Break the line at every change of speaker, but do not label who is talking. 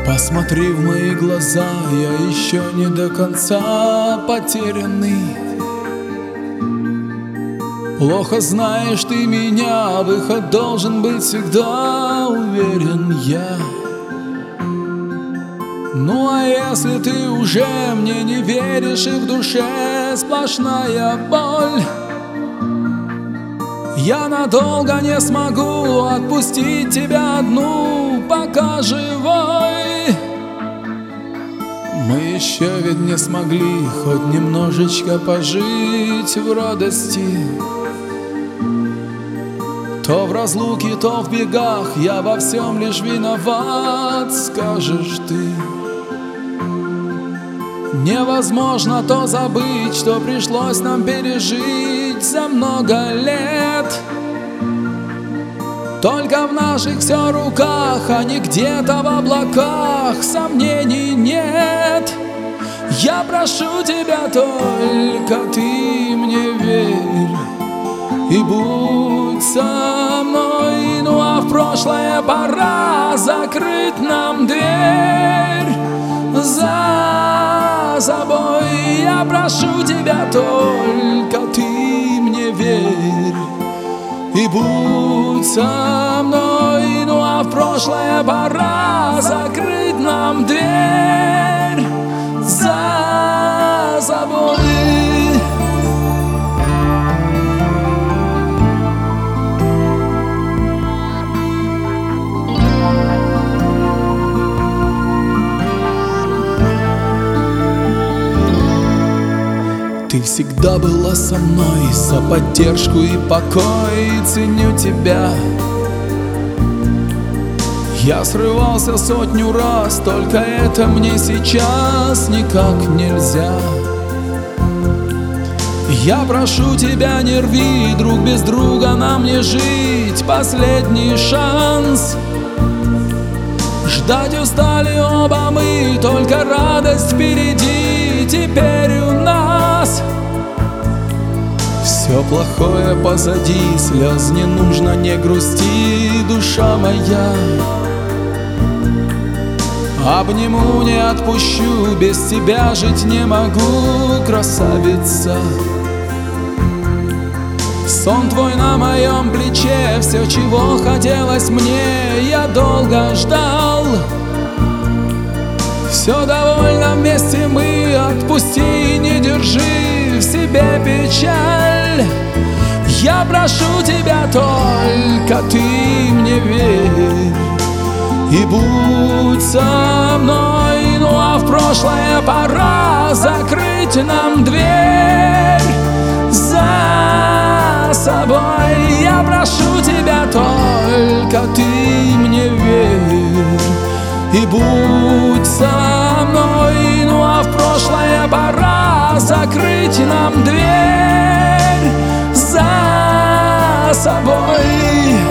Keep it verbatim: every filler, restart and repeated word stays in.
Посмотри в мои глаза, я еще не до конца потерянный. Плохо знаешь ты меня, выход должен быть всегда, уверен я. Ну а если ты уже мне не веришь и в душе сплошная боль, я надолго не смогу отпустить тебя одну, пока живой. Мы еще ведь не смогли хоть немножечко пожить в радости. То в разлуке, то в бегах я во всем лишь виноват, скажешь ты. Невозможно то забыть, что пришлось нам пережить за много лет. Только в наших все руках, а не где-то в облаках, сомнений нет. Я прошу тебя, только ты мне верь и будь со мной. Ну а в прошлое пора закрыть нам дверь за собой. Я прошу тебя, только ты мне верь и будь со мной. Ну а в прошлое пора закрыть нам дверь за собой. Ты всегда была со мной, за поддержку и покой ценю тебя. Я срывался сотню раз, только это мне сейчас никак нельзя. Я прошу тебя, не рви, друг, без друга нам не жить, последний шанс. Ждать устали оба мы, только радость впереди теперь у нас. Все плохое позади, слез не нужно, не грусти, душа моя. Обниму, не отпущу, без тебя жить не могу, красавица. Сон твой на моем плече, все, чего хотелось мне, я долго ждал. Все довольно вместе мы, отпусти, не держи в себе печаль. Я прошу тебя, только ты мне верь и будь со мной. Ну а в прошлое пора закрыть нам дверь за собой. Я прошу тебя, только ты мне верь и будь со мной. Ну а в прошлое пора закрыть нам дверь за собой.